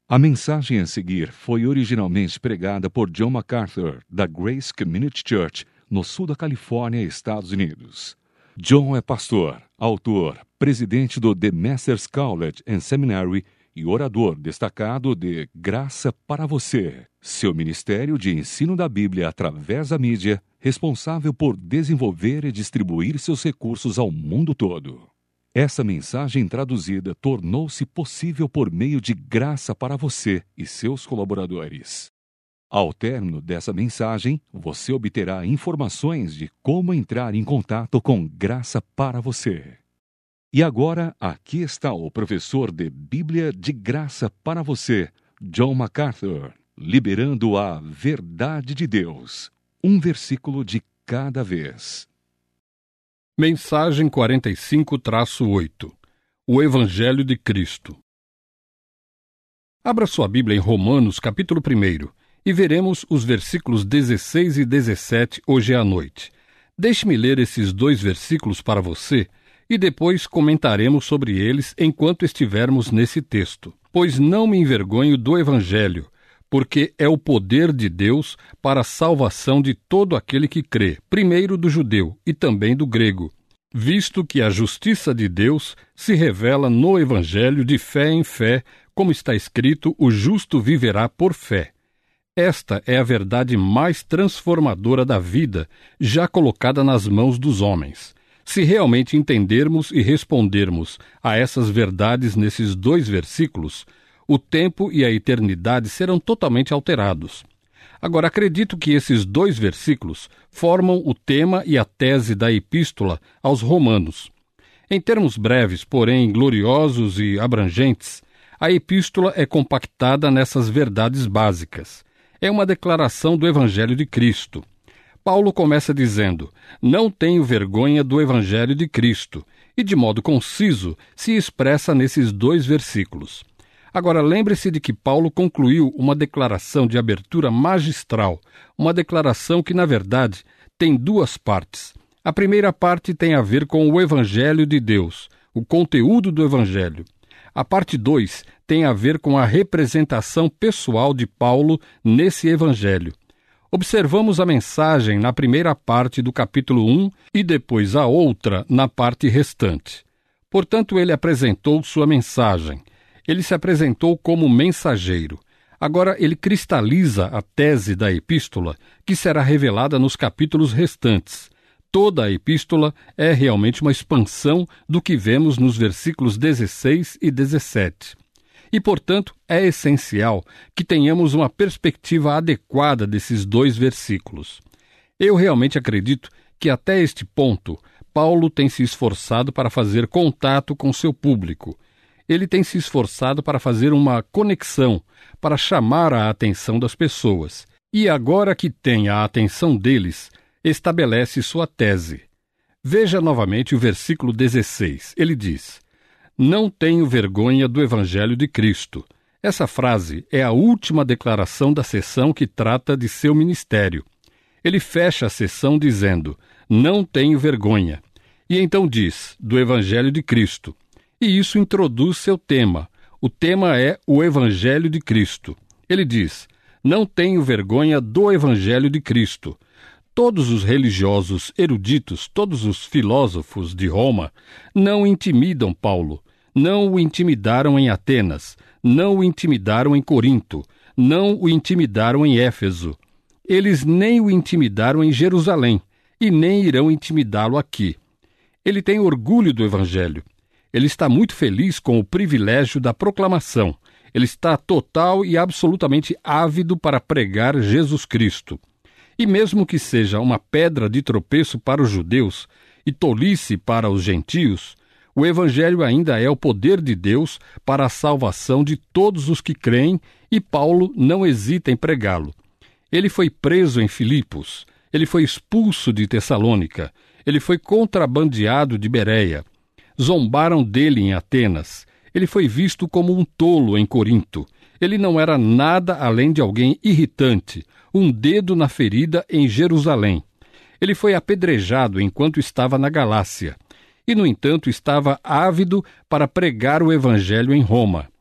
A mensagem a seguir foi originalmente pregada por John MacArthur, da Grace Community Church, no sul da Califórnia, Estados Unidos. John é pastor, autor, presidente do The Masters College and Seminary e orador destacado de Graça para Você, seu ministério de ensino da Bíblia através da mídia, responsável por desenvolver e distribuir seus recursos ao mundo todo. Essa mensagem traduzida tornou-se possível por meio de Graça para Você e seus colaboradores. Ao término dessa mensagem, você obterá informações de como entrar em contato com Graça para Você. E agora, aqui está o professor de Bíblia de Graça para Você, John MacArthur, liberando a verdade de Deus, um versículo de cada vez. Mensagem 45-8. O Evangelho de Cristo. Abra sua Bíblia em Romanos, capítulo 1, e veremos os versículos 16 e 17 hoje à noite. Deixe-me ler esses dois versículos para você e depois comentaremos sobre eles enquanto estivermos nesse texto. Pois não me envergonho do Evangelho, porque é o poder de Deus para a salvação de todo aquele que crê, primeiro do judeu e também do grego, visto que a justiça de Deus se revela no Evangelho de fé em fé, como está escrito, o justo viverá por fé. Esta é a verdade mais transformadora da vida, já colocada nas mãos dos homens. Se realmente entendermos e respondermos a essas verdades nesses dois versículos, o tempo e a eternidade serão totalmente alterados. Agora, acredito que esses dois versículos formam o tema e a tese da epístola aos Romanos. Em termos breves, porém gloriosos e abrangentes, a epístola é compactada nessas verdades básicas. É uma declaração do Evangelho de Cristo. Paulo começa dizendo: não tenho vergonha do Evangelho de Cristo, e de modo conciso se expressa nesses dois versículos. Agora, lembre-se de que Paulo concluiu uma declaração de abertura magistral, uma declaração que, na verdade, tem duas partes. A primeira parte tem a ver com o Evangelho de Deus, o conteúdo do Evangelho. A parte 2 tem a ver com a representação pessoal de Paulo nesse Evangelho. Observamos a mensagem na primeira parte do capítulo 1 e depois a outra na parte restante. Portanto, ele apresentou sua mensagem. Ele se apresentou como mensageiro. Agora ele cristaliza a tese da epístola, que será revelada nos capítulos restantes. Toda a epístola é realmente uma expansão do que vemos nos versículos 16 e 17. E, portanto, é essencial que tenhamos uma perspectiva adequada desses dois versículos. Eu realmente acredito que até este ponto, Paulo tem se esforçado para fazer contato com seu público. Ele tem se esforçado para fazer uma conexão, para chamar a atenção das pessoas. E agora que tem a atenção deles, estabelece sua tese. Veja novamente o versículo 16. Ele diz: não tenho vergonha do Evangelho de Cristo. Essa frase é a última declaração da seção que trata de seu ministério. Ele fecha a seção dizendo: não tenho vergonha. E então diz: do Evangelho de Cristo. E isso introduz seu tema. O tema é o Evangelho de Cristo. Ele diz: não tenho vergonha do Evangelho de Cristo. Todos os religiosos eruditos, todos os filósofos de Roma, não intimidam Paulo. Não o intimidaram em Atenas, não o intimidaram em Corinto, não o intimidaram em Éfeso. Eles nem o intimidaram em Jerusalém, e nem irão intimidá-lo aqui. Ele tem orgulho do Evangelho. Ele está muito feliz com o privilégio da proclamação. Ele está total e absolutamente ávido para pregar Jesus Cristo. E mesmo que seja uma pedra de tropeço para os judeus e tolice para os gentios, o Evangelho ainda é o poder de Deus para a salvação de todos os que creem, e Paulo não hesita em pregá-lo. Ele foi preso em Filipos, ele foi expulso de Tessalônica, ele foi contrabandeado de Bereia. Zombaram dele em Atenas. Ele foi visto como um tolo em Corinto. Ele não era nada além de alguém irritante, um dedo na ferida em Jerusalém. Ele foi apedrejado enquanto estava na Galácia. E, no entanto, estava ávido para pregar o Evangelho em Roma.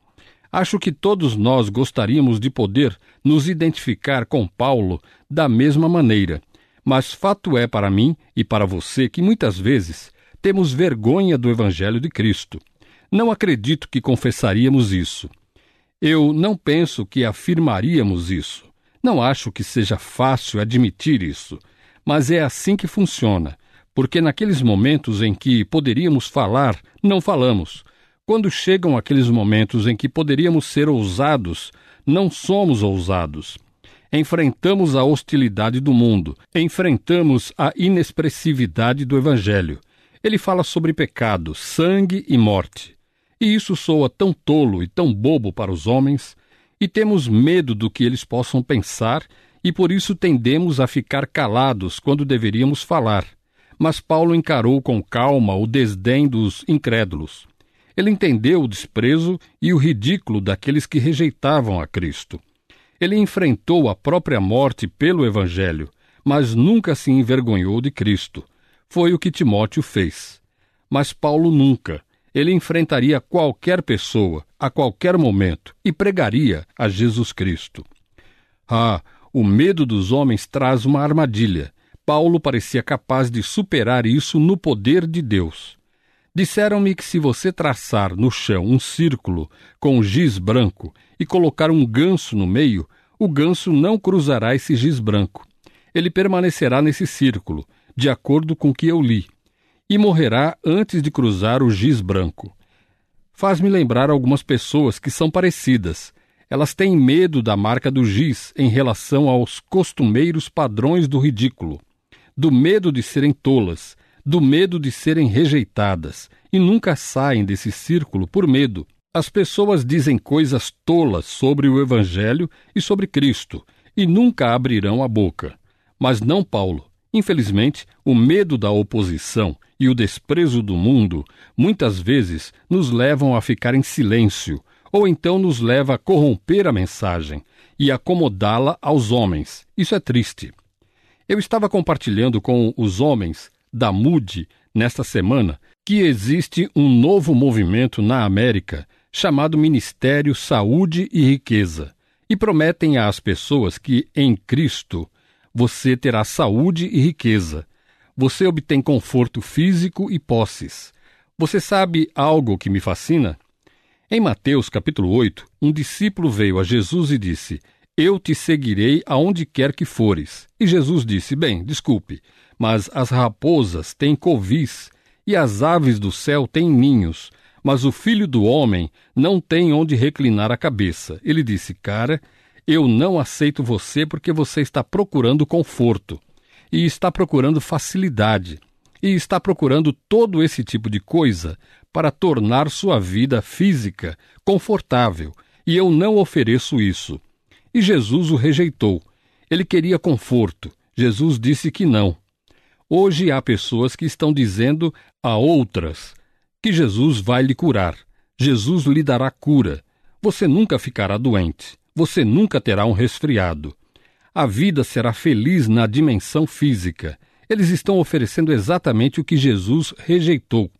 Acho que todos nós gostaríamos de poder nos identificar com Paulo da mesma maneira, mas fato é para mim e para você que muitas vezes temos vergonha do Evangelho de Cristo. Não acredito que confessaríamos isso. Eu não penso que afirmaríamos isso. Não acho que seja fácil admitir isso, mas é assim que funciona, porque naqueles momentos em que poderíamos falar, não falamos. Quando chegam aqueles momentos em que poderíamos ser ousados, não somos ousados. Enfrentamos a hostilidade do mundo, enfrentamos a inexpressividade do Evangelho. Ele fala sobre pecado, sangue e morte. E isso soa tão tolo e tão bobo para os homens, e temos medo do que eles possam pensar, e por isso tendemos a ficar calados quando deveríamos falar. Mas Paulo encarou com calma o desdém dos incrédulos. Ele entendeu o desprezo e o ridículo daqueles que rejeitavam a Cristo. Ele enfrentou a própria morte pelo Evangelho, mas nunca se envergonhou de Cristo. Foi o que Timóteo fez. Mas Paulo nunca. Ele enfrentaria qualquer pessoa, a qualquer momento, e pregaria a Jesus Cristo. O medo dos homens traz uma armadilha. Paulo parecia capaz de superar isso no poder de Deus. Disseram-me que se você traçar no chão um círculo com giz branco e colocar um ganso no meio, o ganso não cruzará esse giz branco. Ele permanecerá nesse círculo, de acordo com o que eu li, e morrerá antes de cruzar o giz branco. Faz-me lembrar algumas pessoas que são parecidas. Elas têm medo da marca do giz em relação aos costumeiros padrões do ridículo, do medo de serem tolas, do medo de serem rejeitadas, e nunca saem desse círculo por medo. As pessoas dizem coisas tolas sobre o Evangelho e sobre Cristo, e nunca abrirão a boca. Mas não Paulo. Infelizmente, o medo da oposição e o desprezo do mundo muitas vezes nos levam a ficar em silêncio, ou então nos leva a corromper a mensagem e acomodá-la aos homens. Isso é triste. Eu estava compartilhando com os homens da Moody nesta semana que existe um novo movimento na América chamado Ministério Saúde e Riqueza, e prometem às pessoas que em Cristo você terá saúde e riqueza. Você obtém conforto físico e posses. Você sabe algo que me fascina? Em Mateus capítulo 8, um discípulo veio a Jesus e disse: Eu te seguirei aonde quer que fores. E Jesus disse: Bem, desculpe, mas as raposas têm covis e as aves do céu têm ninhos, mas o Filho do Homem não tem onde reclinar a cabeça. Ele disse: Cara, eu não aceito você porque você está procurando conforto, e está procurando facilidade, e está procurando todo esse tipo de coisa para tornar sua vida física confortável, e eu não ofereço isso. E Jesus o rejeitou. Ele queria conforto. Jesus disse que não. Hoje há pessoas que estão dizendo a outras que Jesus vai lhe curar. Jesus lhe dará cura. Você nunca ficará doente. Você nunca terá um resfriado. A vida será feliz na dimensão física. Eles estão oferecendo exatamente o que Jesus rejeitou.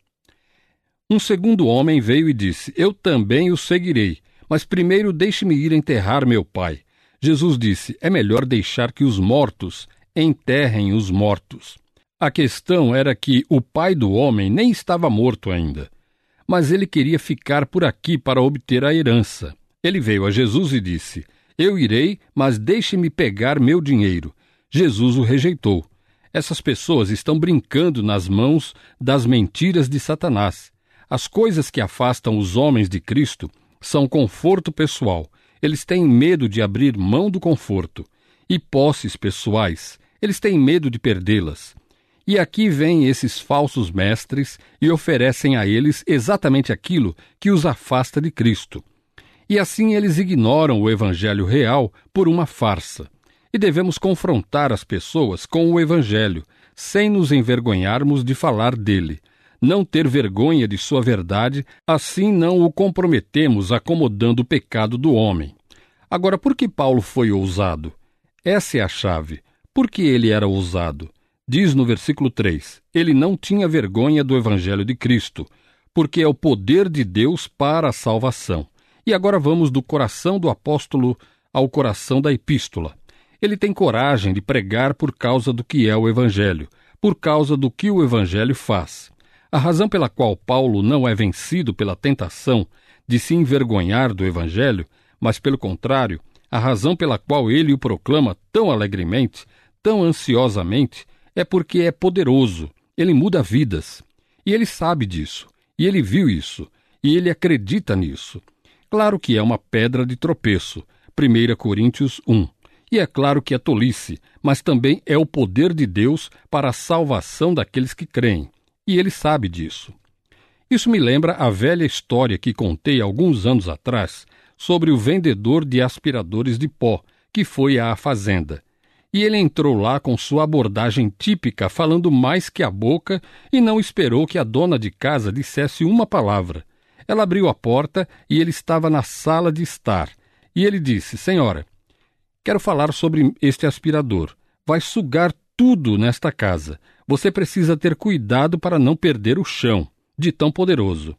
Um segundo homem veio e disse: Eu também o seguirei, mas primeiro deixe-me ir enterrar meu pai. Jesus disse: É melhor deixar que os mortos enterrem os mortos. A questão era que o pai do homem nem estava morto ainda, mas ele queria ficar por aqui para obter a herança. Ele veio a Jesus e disse: Eu irei, mas deixe-me pegar meu dinheiro. Jesus o rejeitou. Essas pessoas estão brincando nas mãos das mentiras de Satanás. As coisas que afastam os homens de Cristo são conforto pessoal. Eles têm medo de abrir mão do conforto. E posses pessoais. Eles têm medo de perdê-las. E aqui vêm esses falsos mestres e oferecem a eles exatamente aquilo que os afasta de Cristo. E assim eles ignoram o Evangelho real por uma farsa. E devemos confrontar as pessoas com o Evangelho, sem nos envergonharmos de falar dele. Não ter vergonha de sua verdade, assim não o comprometemos acomodando o pecado do homem. Agora, por que Paulo foi ousado? Essa é a chave. Por que ele era ousado? Diz no versículo 3, ele não tinha vergonha do Evangelho de Cristo, porque é o poder de Deus para a salvação. E agora vamos do coração do apóstolo ao coração da epístola. Ele tem coragem de pregar por causa do que é o Evangelho, por causa do que o Evangelho faz. A razão pela qual Paulo não é vencido pela tentação de se envergonhar do Evangelho, mas, pelo contrário, a razão pela qual ele o proclama tão alegremente, tão ansiosamente, é porque é poderoso, ele muda vidas. E ele sabe disso, e ele viu isso, e ele acredita nisso. Claro que é uma pedra de tropeço, 1 Coríntios 1. E é claro que é tolice, mas também é o poder de Deus para a salvação daqueles que creem. E ele sabe disso. Isso me lembra a velha história que contei alguns anos atrás sobre o vendedor de aspiradores de pó, que foi à fazenda. E ele entrou lá com sua abordagem típica, falando mais que a boca, e não esperou que a dona de casa dissesse uma palavra. Ela abriu a porta e ele estava na sala de estar. E ele disse: Senhora, quero falar sobre este aspirador. Vai sugar tudo nesta casa. Você precisa ter cuidado para não perder o chão, de tão poderoso.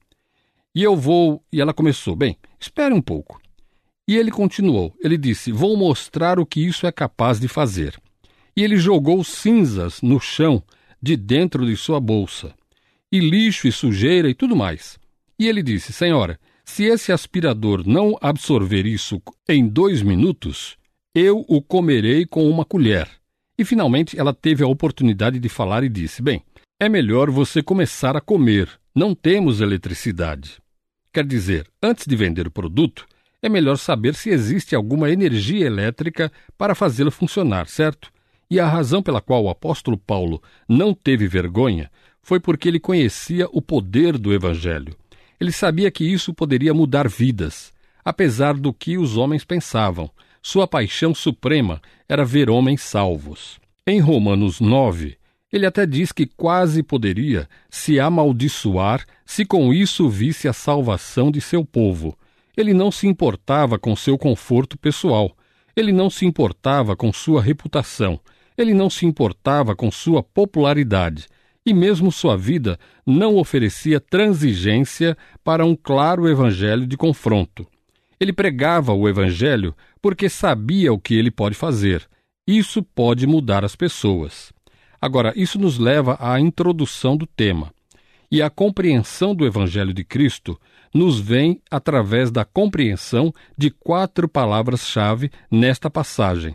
E ela começou: bem, espere um pouco. E ele continuou. Ele disse: vou mostrar o que isso é capaz de fazer. E ele jogou cinzas no chão de dentro de sua bolsa, e lixo e sujeira e tudo mais. E ele disse: Senhora, se esse aspirador não absorver isso em 2 minutos, eu o comerei com uma colher. E finalmente ela teve a oportunidade de falar e disse: bem, é melhor você começar a comer. Não temos eletricidade. Quer dizer, antes de vender o produto, é melhor saber se existe alguma energia elétrica para fazê-lo funcionar, certo? E a razão pela qual o apóstolo Paulo não teve vergonha foi porque ele conhecia o poder do Evangelho. Ele sabia que isso poderia mudar vidas, apesar do que os homens pensavam. Sua paixão suprema era ver homens salvos. Em Romanos 9, ele até diz que quase poderia se amaldiçoar se com isso visse a salvação de seu povo. Ele não se importava com seu conforto pessoal. Ele não se importava com sua reputação. Ele não se importava com sua popularidade. E mesmo sua vida não oferecia transigência para um claro evangelho de confronto. Ele pregava o evangelho porque sabia o que ele pode fazer. Isso pode mudar as pessoas. Agora, isso nos leva à introdução do tema. E a compreensão do evangelho de Cristo nos vem através da compreensão de 4 palavras-chave nesta passagem.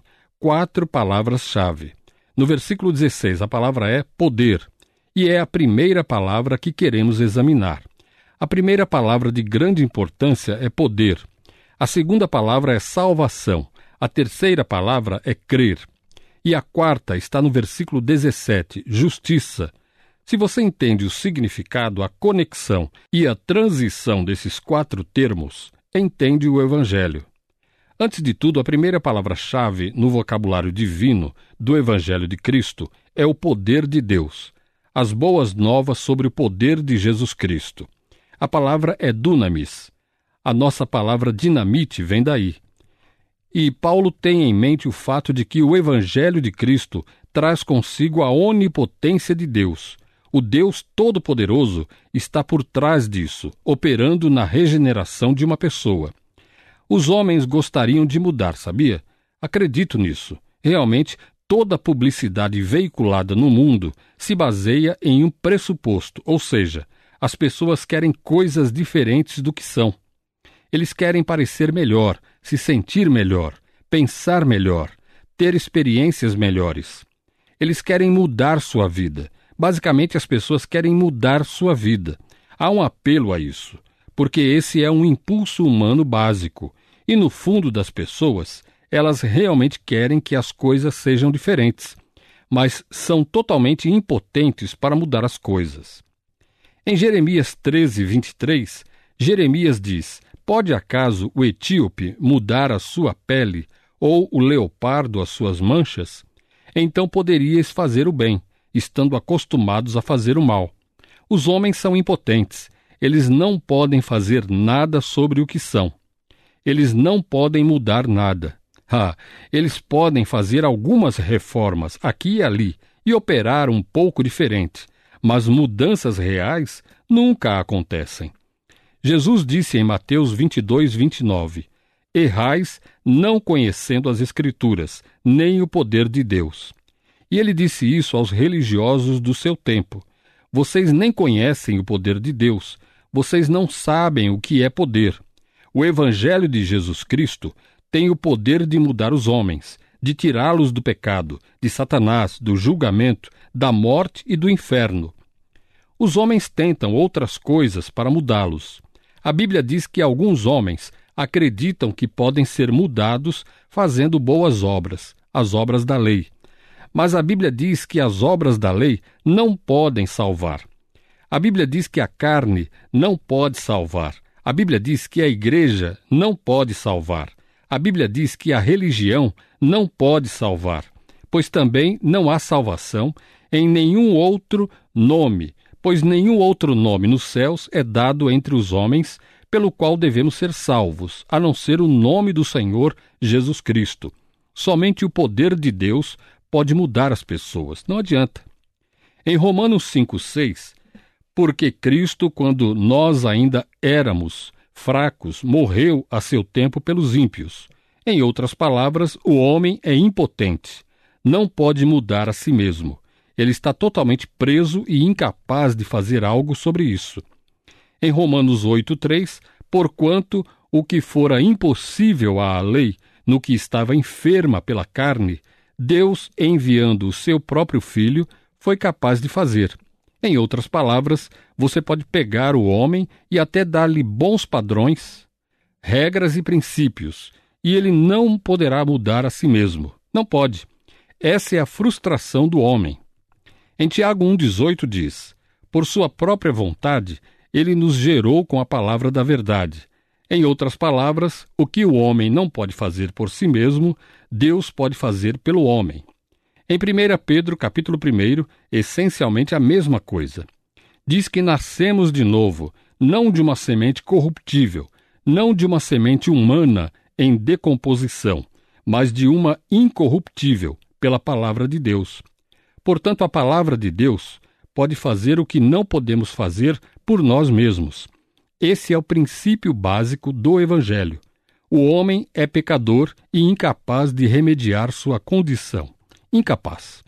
4 palavras-chave. No versículo 16, a palavra é poder. E é a primeira palavra que queremos examinar. A primeira palavra de grande importância é poder. A segunda palavra é salvação. A terceira palavra é crer. E a quarta está no versículo 17, justiça. Se você entende o significado, a conexão e a transição desses 4 termos, entende o Evangelho. Antes de tudo, a primeira palavra-chave no vocabulário divino do Evangelho de Cristo é o poder de Deus. As boas novas sobre o poder de Jesus Cristo. A palavra é dunamis. A nossa palavra dinamite vem daí. E Paulo tem em mente o fato de que o Evangelho de Cristo traz consigo a onipotência de Deus. O Deus Todo-Poderoso está por trás disso, operando na regeneração de uma pessoa. Os homens gostariam de mudar, sabia? Acredito nisso. Realmente, toda a publicidade veiculada no mundo se baseia em um pressuposto, ou seja, as pessoas querem coisas diferentes do que são. Eles querem parecer melhor, se sentir melhor, pensar melhor, ter experiências melhores. Eles querem mudar sua vida. Basicamente, as pessoas querem mudar sua vida. Há um apelo a isso, porque esse é um impulso humano básico. E no fundo das pessoas, elas realmente querem que as coisas sejam diferentes, mas são totalmente impotentes para mudar as coisas. Em Jeremias 13, 23, Jeremias diz: pode acaso o etíope mudar a sua pele ou o leopardo as suas manchas? Então poderíeis fazer o bem, estando acostumados a fazer o mal. Os homens são impotentes. Eles não podem fazer nada sobre o que são. Eles não podem mudar nada. Eles podem fazer algumas reformas aqui e ali e operar um pouco diferente, mas mudanças reais nunca acontecem. Jesus disse em Mateus 22, 29, errais não conhecendo as Escrituras, nem o poder de Deus. E ele disse isso aos religiosos do seu tempo. Vocês nem conhecem o poder de Deus, vocês não sabem o que é poder. O Evangelho de Jesus Cristo tem o poder de mudar os homens, de tirá-los do pecado, de Satanás, do julgamento, da morte e do inferno. Os homens tentam outras coisas para mudá-los. A Bíblia diz que alguns homens acreditam que podem ser mudados fazendo boas obras, as obras da lei. Mas a Bíblia diz que as obras da lei não podem salvar. A Bíblia diz que a carne não pode salvar. A Bíblia diz que a igreja não pode salvar. A Bíblia diz que a religião não pode salvar, pois também não há salvação em nenhum outro nome, pois nenhum outro nome nos céus é dado entre os homens pelo qual devemos ser salvos, a não ser o nome do Senhor Jesus Cristo. Somente o poder de Deus pode mudar as pessoas, não adianta. Em Romanos 5,6, porque Cristo, quando nós ainda éramos fracos, morreu a seu tempo pelos ímpios. Em outras palavras, o homem é impotente, não pode mudar a si mesmo. Ele está totalmente preso e incapaz de fazer algo sobre isso. Em Romanos 8,3, porquanto o que fora impossível à lei, no que estava enferma pela carne, Deus, enviando o seu próprio Filho, foi capaz de fazer. Em outras palavras, você pode pegar o homem e até dar-lhe bons padrões, regras e princípios, e ele não poderá mudar a si mesmo. Não pode. Essa é a frustração do homem. Em Tiago 1,18 diz, por sua própria vontade, ele nos gerou com a palavra da verdade. Em outras palavras, o que o homem não pode fazer por si mesmo, Deus pode fazer pelo homem. Em 1 Pedro, capítulo 1, essencialmente a mesma coisa. Diz que nascemos de novo, não de uma semente corruptível, não de uma semente humana em decomposição, mas de uma incorruptível, pela palavra de Deus. Portanto, a palavra de Deus pode fazer o que não podemos fazer por nós mesmos. Esse é o princípio básico do Evangelho. O homem é pecador e incapaz de remediar sua condição. Incapaz.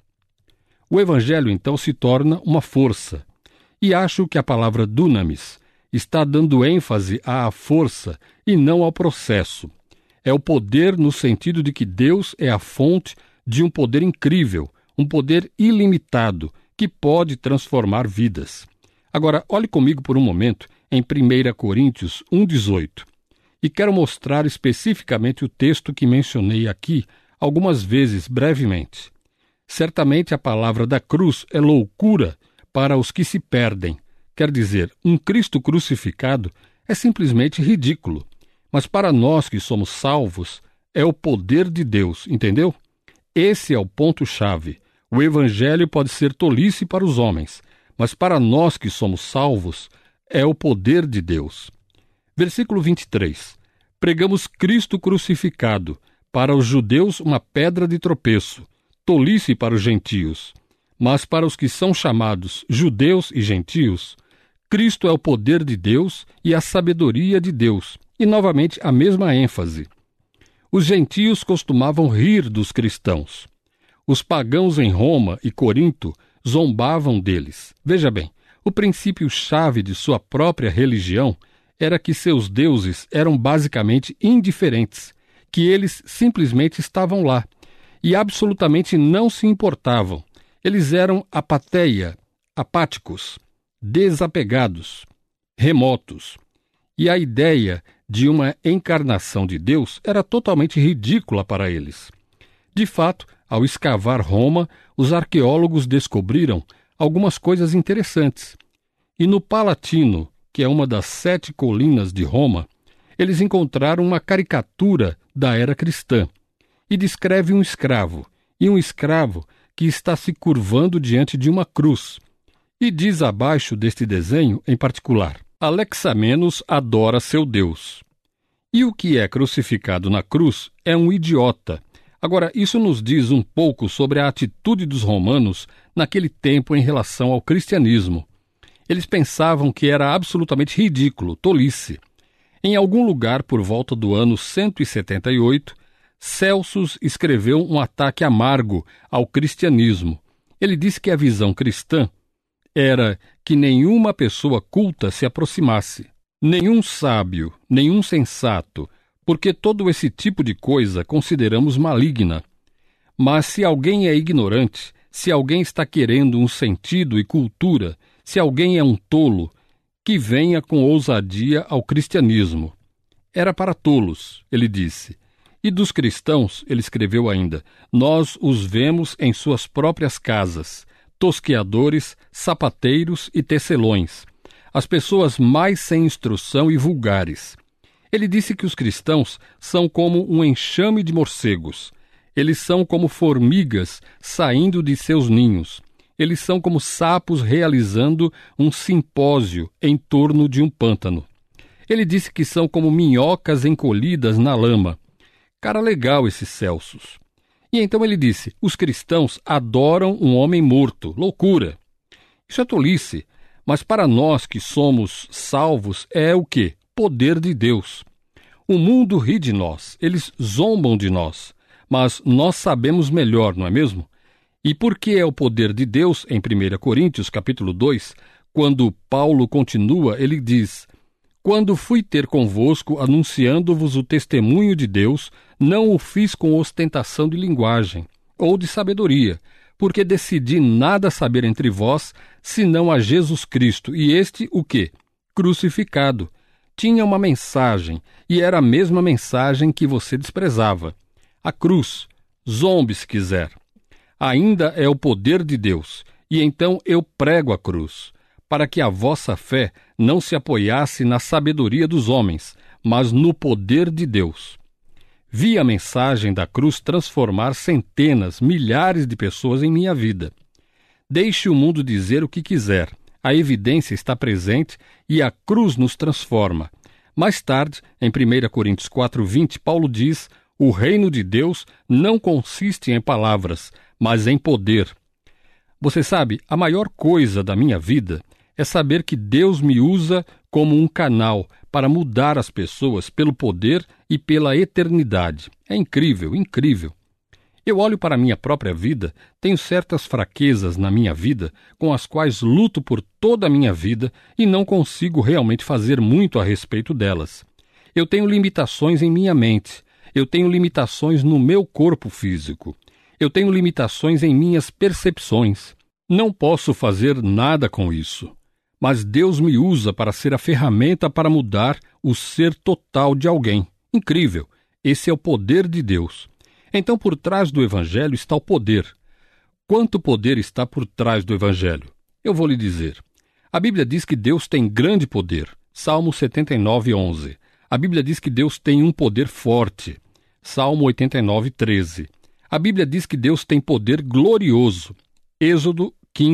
O Evangelho, então, se torna uma força. E acho que a palavra dunamis está dando ênfase à força e não ao processo. É o poder no sentido de que Deus é a fonte de um poder incrível, um poder ilimitado, que pode transformar vidas. Agora, olhe comigo por um momento em 1 Coríntios 1,18. E quero mostrar especificamente o texto que mencionei aqui algumas vezes brevemente. Certamente a palavra da cruz é loucura para os que se perdem. Quer dizer, um Cristo crucificado é simplesmente ridículo. Mas para nós que somos salvos, é o poder de Deus, entendeu? Esse é o ponto-chave. O Evangelho pode ser tolice para os homens, mas para nós que somos salvos, é o poder de Deus. Versículo 23. Pregamos Cristo crucificado, para os judeus uma pedra de tropeço, tolice para os gentios. Mas para os que são chamados judeus e gentios, Cristo é o poder de Deus e a sabedoria de Deus. E novamente a mesma ênfase. Os gentios costumavam rir dos cristãos. Os pagãos em Roma e Corinto zombavam deles. Veja bem, o princípio-chave de sua própria religião era que seus deuses eram basicamente indiferentes, que eles simplesmente estavam lá e absolutamente não se importavam. Eles eram apáticos, desapegados, remotos. E a ideia de uma encarnação de Deus era totalmente ridícula para eles. De fato, ao escavar Roma, os arqueólogos descobriram algumas coisas interessantes. E no Palatino, que é uma das 7 colinas de Roma, eles encontraram uma caricatura da era cristã e descreve um escravo que está se curvando diante de uma cruz. E diz abaixo deste desenho em particular: Alexamenos adora seu Deus. E o que é crucificado na cruz é um idiota. Agora, isso nos diz um pouco sobre a atitude dos romanos naquele tempo em relação ao cristianismo. Eles pensavam que era absolutamente ridículo, tolice. Em algum lugar, por volta do ano 178, Celsus escreveu um ataque amargo ao cristianismo. Ele disse que a visão cristã era que nenhuma pessoa culta se aproximasse, nenhum sábio, nenhum sensato, porque todo esse tipo de coisa consideramos maligna. Mas se alguém é ignorante, se alguém está querendo um sentido e cultura, se alguém é um tolo, que venha com ousadia ao cristianismo. Era para tolos, ele disse. E dos cristãos, ele escreveu ainda, nós os vemos em suas próprias casas, tosqueadores, sapateiros e tecelões, as pessoas mais sem instrução e vulgares. Ele disse que os cristãos são como um enxame de morcegos. Eles são como formigas saindo de seus ninhos. Eles são como sapos realizando um simpósio em torno de um pântano. Ele disse que são como minhocas encolhidas na lama. Cara legal esse Celsus. E então ele disse, os cristãos adoram um homem morto, loucura. Isso é tolice, mas para nós que somos salvos é o quê? Poder de Deus. O mundo ri de nós, eles zombam de nós, mas nós sabemos melhor, não é mesmo? E por que é o poder de Deus, em 1 Coríntios, capítulo 2, quando Paulo continua, ele diz, quando fui ter convosco, anunciando-vos o testemunho de Deus, não o fiz com ostentação de linguagem ou de sabedoria, porque decidi nada saber entre vós, senão a Jesus Cristo, e este o quê? Crucificado. Tinha uma mensagem, e era a mesma mensagem que você desprezava. A cruz, zombe se quiser. Ainda é o poder de Deus, e então eu prego a cruz, para que a vossa fé não se apoiasse na sabedoria dos homens, mas no poder de Deus. Vi a mensagem da cruz transformar centenas, milhares de pessoas em minha vida. Deixe o mundo dizer o que quiser. A evidência está presente e a cruz nos transforma. Mais tarde, em 1 Coríntios 4:20, Paulo diz, o reino de Deus não consiste em palavras, mas em poder. Você sabe, a maior coisa da minha vida é saber que Deus me usa como um canal para mudar as pessoas pelo poder e pela eternidade. É incrível, incrível. Eu olho para a minha própria vida, tenho certas fraquezas na minha vida com as quais luto por toda a minha vida e não consigo realmente fazer muito a respeito delas. Eu tenho limitações em minha mente, eu tenho limitações no meu corpo físico, eu tenho limitações em minhas percepções. Não posso fazer nada com isso. Mas Deus me usa para ser a ferramenta para mudar o ser total de alguém. Incrível! Esse é o poder de Deus. Então, por trás do Evangelho está o poder. Quanto poder está por trás do Evangelho? Eu vou lhe dizer. A Bíblia diz que Deus tem grande poder. Salmo 79:11. A Bíblia diz que Deus tem um poder forte. Salmo 89:13. A Bíblia diz que Deus tem poder glorioso. Êxodo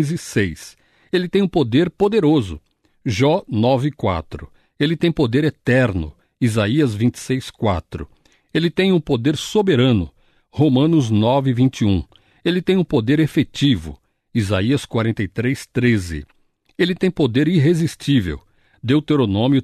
15:6. Ele tem um poder poderoso. Jó 9:4. Ele tem poder eterno. Isaías 26:4. Ele tem um poder soberano. Romanos 9:21. Ele tem um poder efetivo. Isaías 43:13. Ele tem poder irresistível. Deuteronômio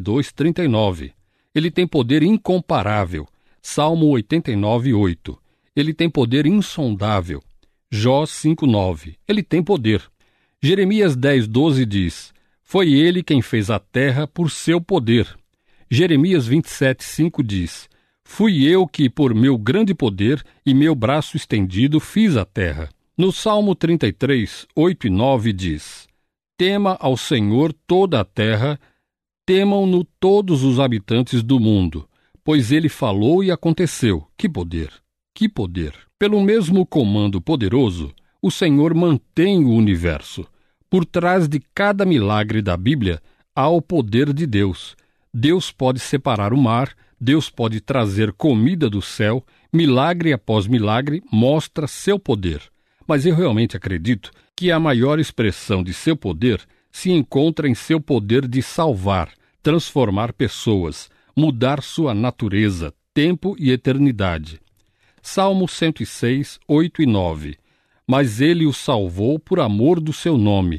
32:39. Ele tem poder incomparável. Salmo 89:8. Ele tem poder insondável. Jó 5:9. Ele tem poder. Jeremias 10:12 diz, foi ele quem fez a terra por seu poder. Jeremias 27:5 diz, fui eu que por meu grande poder e meu braço estendido fiz a terra. No Salmo 33, 8 e 9 diz, tema ao Senhor toda a terra, temam-no todos os habitantes do mundo, pois ele falou e aconteceu. Que poder! Que poder! Pelo mesmo comando poderoso, o Senhor mantém o universo. Por trás de cada milagre da Bíblia há o poder de Deus. Deus pode separar o mar, Deus pode trazer comida do céu, milagre após milagre mostra seu poder. Mas eu realmente acredito que a maior expressão de seu poder se encontra em seu poder de salvar, transformar pessoas, mudar sua natureza, tempo e eternidade. Salmo 106, 8 e 9. Mas ele o salvou por amor do seu nome,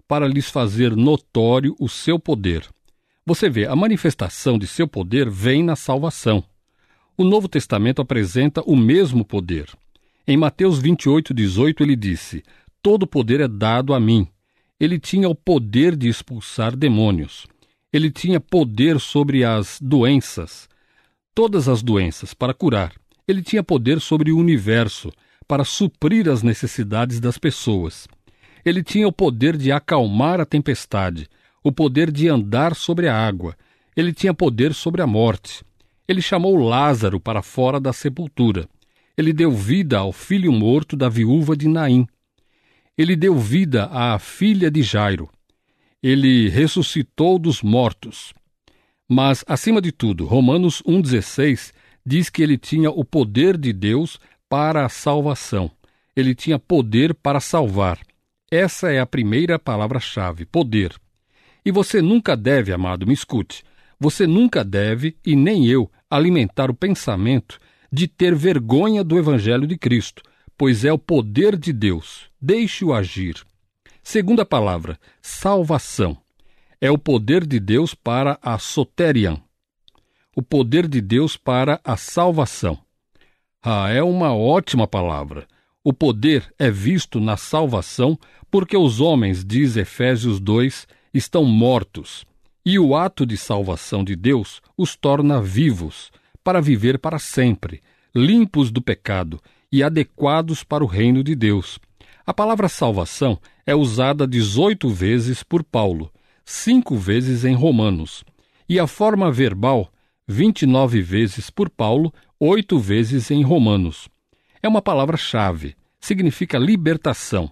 para lhes fazer notório o seu poder. Você vê, a manifestação de seu poder vem na salvação. O Novo Testamento apresenta o mesmo poder. Em Mateus 28:18 ele disse: todo poder é dado a mim. Ele tinha o poder de expulsar demônios. Ele tinha poder sobre as doenças, todas as doenças, para curar. Ele tinha poder sobre o universo, para suprir as necessidades das pessoas. Ele tinha o poder de acalmar a tempestade, o poder de andar sobre a água. Ele tinha poder sobre a morte. Ele chamou Lázaro para fora da sepultura. Ele deu vida ao filho morto da viúva de Naim. Ele deu vida à filha de Jairo. Ele ressuscitou dos mortos. Mas, acima de tudo, Romanos 1,16 diz que ele tinha o poder de Deus para a salvação. Ele tinha poder para salvar. Essa é a primeira palavra-chave, poder. E você nunca deve, amado, me escute, você nunca deve, e nem eu, alimentar o pensamento de ter vergonha do Evangelho de Cristo, pois é o poder de Deus. Deixe-o agir. Segunda palavra, salvação. É o poder de Deus para a soterian. O poder de Deus para a salvação. É uma ótima palavra. O poder é visto na salvação porque os homens, diz Efésios 2, estão mortos. E o ato de salvação de Deus os torna vivos, para viver para sempre, limpos do pecado e adequados para o reino de Deus. A palavra salvação é usada 18 vezes por Paulo, 5 vezes em Romanos, e a forma verbal 29 vezes por Paulo, 8 vezes em Romanos. É uma palavra-chave, significa libertação,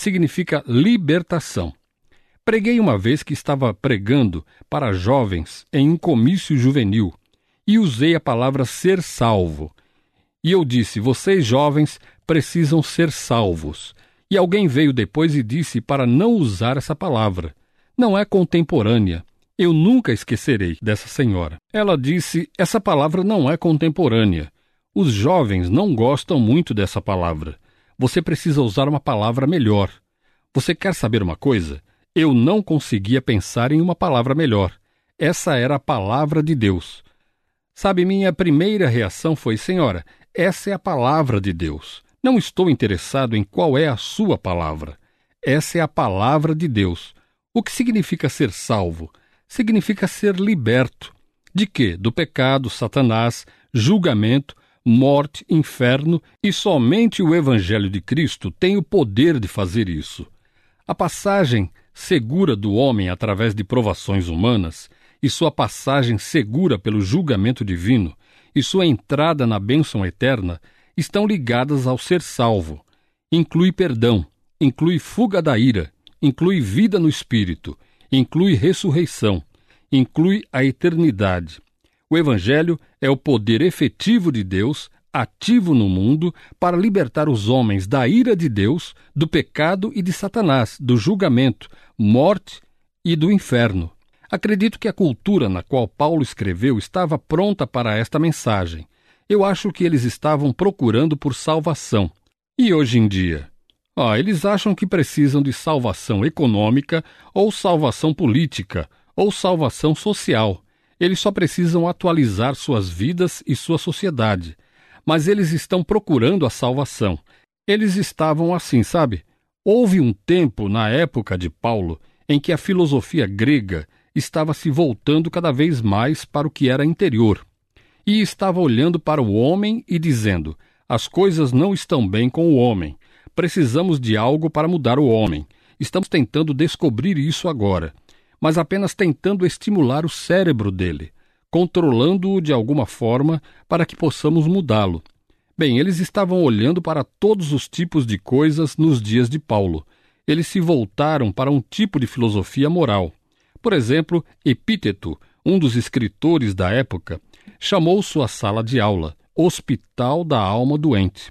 Preguei uma vez que estava pregando para jovens em um comício juvenil e usei a palavra ser salvo. E eu disse, vocês jovens precisam ser salvos. E alguém veio depois e disse para não usar essa palavra. Não é contemporânea. Eu nunca esquecerei dessa senhora. Ela disse, essa palavra não é contemporânea. Os jovens não gostam muito dessa palavra. Você precisa usar uma palavra melhor. Você quer saber uma coisa? Eu não conseguia pensar em uma palavra melhor. Essa era a palavra de Deus. Sabe, minha primeira reação foi, senhora, essa é a palavra de Deus. Não estou interessado em qual é a sua palavra. Essa é a palavra de Deus. O que significa ser salvo? Significa ser liberto. De quê? Do pecado, Satanás, julgamento, morte, inferno, e somente o Evangelho de Cristo tem o poder de fazer isso. A passagem segura do homem através de provações humanas e sua passagem segura pelo julgamento divino e sua entrada na bênção eterna estão ligadas ao ser salvo. Inclui perdão, inclui fuga da ira, inclui vida no Espírito, inclui ressurreição, inclui a eternidade. O Evangelho é o poder efetivo de Deus, ativo no mundo, para libertar os homens da ira de Deus, do pecado e de Satanás, do julgamento, morte e do inferno. Acredito que a cultura na qual Paulo escreveu estava pronta para esta mensagem. Eu acho que eles estavam procurando por salvação. E hoje em dia? Eles acham que precisam de salvação econômica, ou salvação política, ou salvação social. Eles só precisam atualizar suas vidas e sua sociedade. Mas eles estão procurando a salvação. Eles estavam assim, sabe? Houve um tempo, na época de Paulo, em que a filosofia grega estava se voltando cada vez mais para o que era interior. E estava olhando para o homem e dizendo, as coisas não estão bem com o homem. Precisamos de algo para mudar o homem. Estamos tentando descobrir isso agora, mas apenas tentando estimular o cérebro dele, controlando-o de alguma forma para que possamos mudá-lo. Bem, eles estavam olhando para todos os tipos de coisas nos dias de Paulo. Eles se voltaram para um tipo de filosofia moral. Por exemplo, Epíteto, um dos escritores da época, chamou sua sala de aula Hospital da Alma Doente.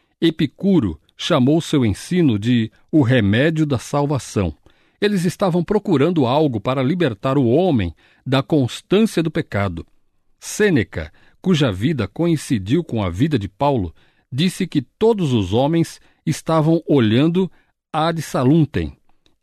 Epicuro chamou seu ensino de o remédio da salvação. Eles estavam procurando algo para libertar o homem da constância do pecado. Sêneca, cuja vida coincidiu com a vida de Paulo, disse que todos os homens estavam olhando ad salutem.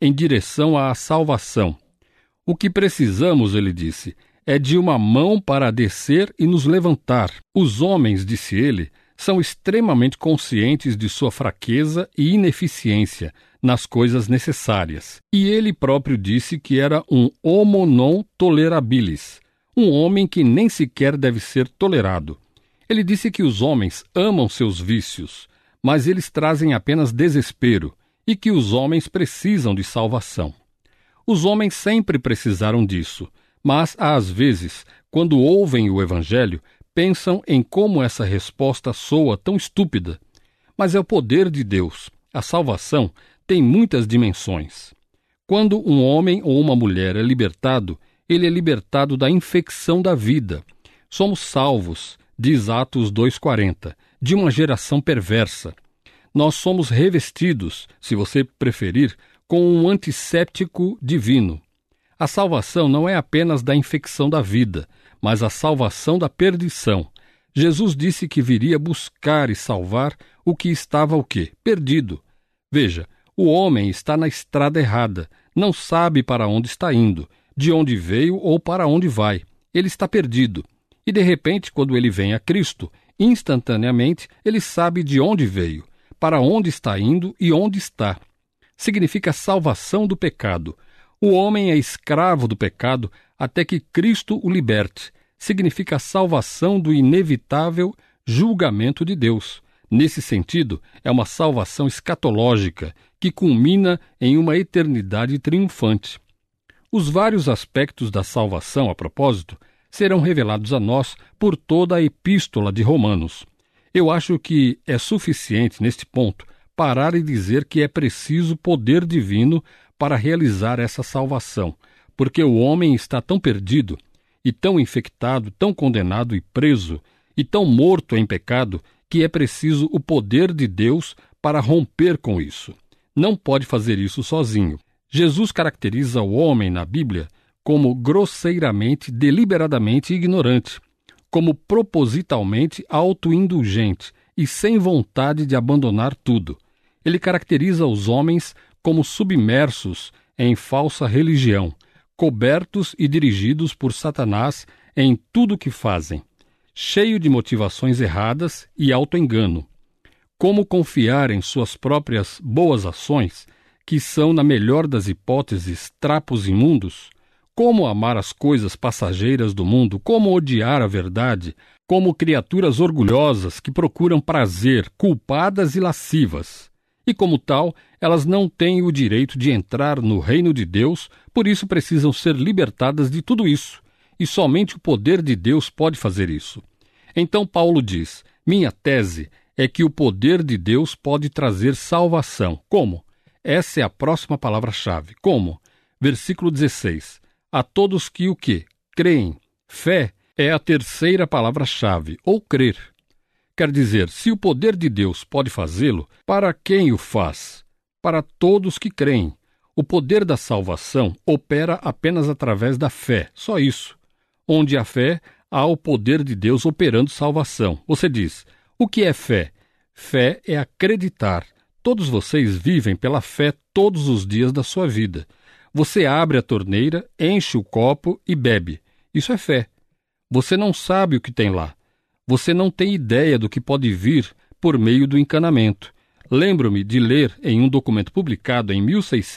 em direção à salvação. O que precisamos, ele disse, é de uma mão para descer e nos levantar. Os homens, disse ele, são extremamente conscientes de sua fraqueza e ineficiência nas coisas necessárias. E ele próprio disse que era um homo non tolerabilis, um homem que nem sequer deve ser tolerado. Ele disse que os homens amam seus vícios, mas eles trazem apenas desespero, e que os homens precisam de salvação. Os homens sempre precisaram disso, mas, às vezes, quando ouvem o Evangelho, pensam em como essa resposta soa tão estúpida. Mas é o poder de Deus. A salvação tem muitas dimensões. Quando um homem ou uma mulher é libertado, ele é libertado da infecção da vida. Somos salvos, diz Atos 2,40, de uma geração perversa. Nós somos revestidos, se você preferir, com um antisséptico divino. A salvação não é apenas da infecção da vida, mas a salvação da perdição. Jesus disse que viria buscar e salvar o que estava o quê? Perdido. Veja, o homem está na estrada errada, não sabe para onde está indo, de onde veio ou para onde vai. Ele está perdido. E de repente, quando ele vem a Cristo, instantaneamente ele sabe de onde veio, para onde está indo e onde está. Significa salvação do pecado. O homem é escravo do pecado até que Cristo o liberte. Significa a salvação do inevitável julgamento de Deus. Nesse sentido, é uma salvação escatológica que culmina em uma eternidade triunfante. Os vários aspectos da salvação, a propósito, serão revelados a nós por toda a Epístola de Romanos. Eu acho que é suficiente, neste ponto, parar e dizer que é preciso poder divino para realizar essa salvação, porque o homem está tão perdido, e tão infectado, tão condenado e preso, e tão morto em pecado, que é preciso o poder de Deus para romper com isso. Não pode fazer isso sozinho. Jesus caracteriza o homem na Bíblia como grosseiramente, deliberadamente ignorante, como propositalmente autoindulgente e sem vontade de abandonar tudo. Ele caracteriza os homens como submersos em falsa religião, cobertos e dirigidos por Satanás em tudo o que fazem, cheio de motivações erradas e autoengano. Como confiar em suas próprias boas ações, que são, na melhor das hipóteses, trapos imundos? Como amar as coisas passageiras do mundo? Como odiar a verdade? Como criaturas orgulhosas que procuram prazer, culpadas e lascivas. E como tal, elas não têm o direito de entrar no reino de Deus, por isso precisam ser libertadas de tudo isso. E somente o poder de Deus pode fazer isso. Então Paulo diz, minha tese é que o poder de Deus pode trazer salvação. Como? Essa é a próxima palavra-chave. Como? Versículo 16. A todos que o quê? Creem. Fé é a terceira palavra-chave, ou crer. Quer dizer, se o poder de Deus pode fazê-lo, para quem o faz? Para todos que creem. O poder da salvação opera apenas através da fé, só isso. Onde há fé, há o poder de Deus operando salvação. Você diz, o que é fé? Fé é acreditar. Todos vocês vivem pela fé todos os dias da sua vida. Você abre a torneira, enche o copo e bebe. Isso é fé. Você não sabe o que tem lá. Você não tem ideia do que pode vir por meio do encanamento. Lembro-me de ler em um documento publicado em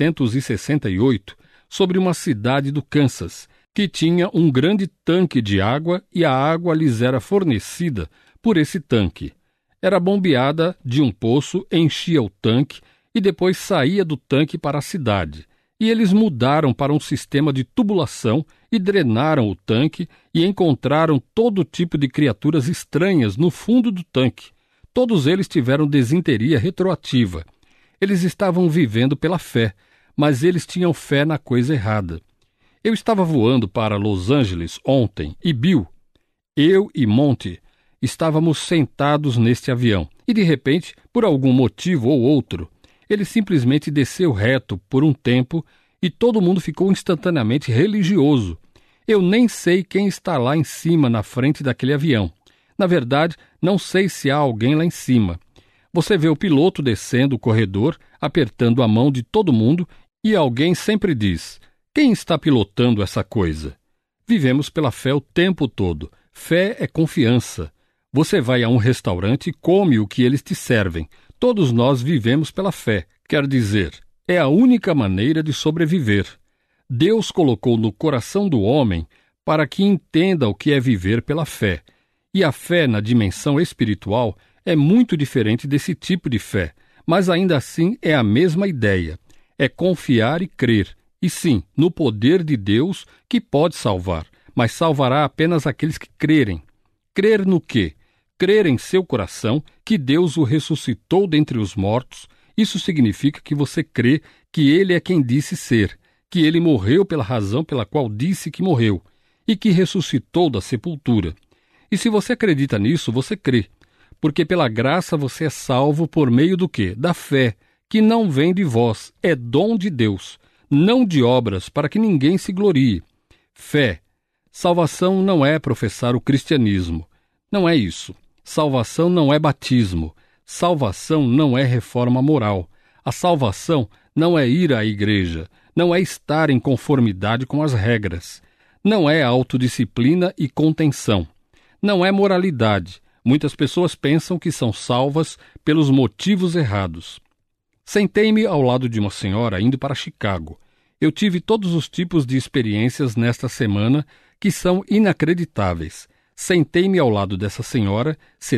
1668 sobre uma cidade do Kansas que tinha um grande tanque de água e a água lhes era fornecida por esse tanque. Era bombeada de um poço, enchia o tanque e depois saía do tanque para a cidade. E eles mudaram para um sistema de tubulação e drenaram o tanque e encontraram todo tipo de criaturas estranhas no fundo do tanque. Todos eles tiveram desinteria retroativa. Eles estavam vivendo pela fé, mas eles tinham fé na coisa errada. Eu estava voando para Los Angeles ontem e Bill, eu e Monty, estávamos sentados neste avião e de repente, por algum motivo ou outro, ele simplesmente desceu reto por um tempo e todo mundo ficou instantaneamente religioso. Eu nem sei quem está lá em cima na frente daquele avião. Na verdade, não sei se há alguém lá em cima. Você vê o piloto descendo o corredor, apertando a mão de todo mundo E alguém sempre diz: quem está pilotando essa coisa? Vivemos pela fé o tempo todo. Fé é confiança. Você vai a um restaurante e come o que eles te servem. Todos nós vivemos pela fé. Quer dizer, é a única maneira de sobreviver. Deus colocou no coração do homem para que entenda o que é viver pela fé. E a fé na dimensão espiritual é muito diferente desse tipo de fé, mas ainda assim é a mesma ideia. É confiar e crer. E sim, no poder de Deus que pode salvar, mas salvará apenas aqueles que crerem. Crer no quê? Crer em seu coração que Deus o ressuscitou dentre os mortos. Isso significa que você crê que Ele é quem disse ser, que Ele morreu pela razão pela qual disse que morreu, e que ressuscitou da sepultura. E se você acredita nisso, você crê, porque pela graça você é salvo por meio do quê? Da fé, que não vem de vós, é dom de Deus, não de obras, para que ninguém se glorie. Fé. Salvação não é professar o cristianismo. Não é isso. Salvação não é batismo. Salvação não é reforma moral. A salvação não é ir à igreja. Não é estar em conformidade com as regras. Não é autodisciplina e contenção. Não é moralidade. Muitas pessoas pensam que são salvas pelos motivos errados. Sentei-me ao lado de uma senhora indo para Chicago. Eu tive todos os tipos de experiências nesta semana que são inacreditáveis. Sentei-me ao lado dessa senhora,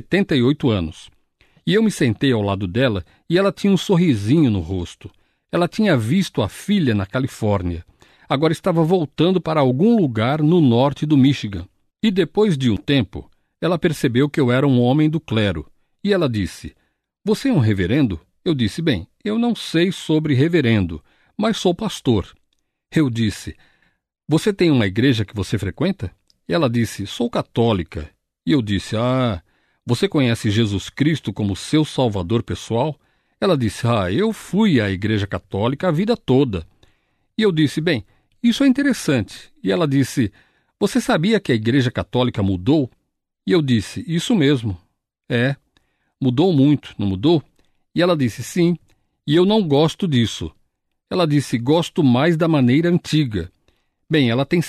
78 anos. E eu me sentei ao lado dela e ela tinha um sorrisinho no rosto. Ela tinha visto a filha na Califórnia. Agora estava voltando para algum lugar no norte do Michigan. E depois de um tempo, ela percebeu que eu era um homem do clero. E ela disse: "Você é um reverendo?" Eu disse: "Bem, eu não sei sobre reverendo, mas sou pastor." Eu disse: "Você tem uma igreja que você frequenta?" E ela disse: "Sou católica." E eu disse: "Ah, você conhece Jesus Cristo como seu salvador pessoal?" Ela disse: "Ah, eu fui à igreja católica a vida toda." E eu disse: "Bem, isso é interessante." E ela disse: "Você sabia que a igreja católica mudou?" E eu disse: "Isso mesmo." "É, mudou muito, não mudou?" E ela disse: "Sim, e eu não gosto disso." Ela disse: "Gosto mais da maneira antiga." Bem, ela tem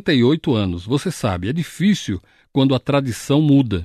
78 anos, você sabe, é difícil quando a tradição muda.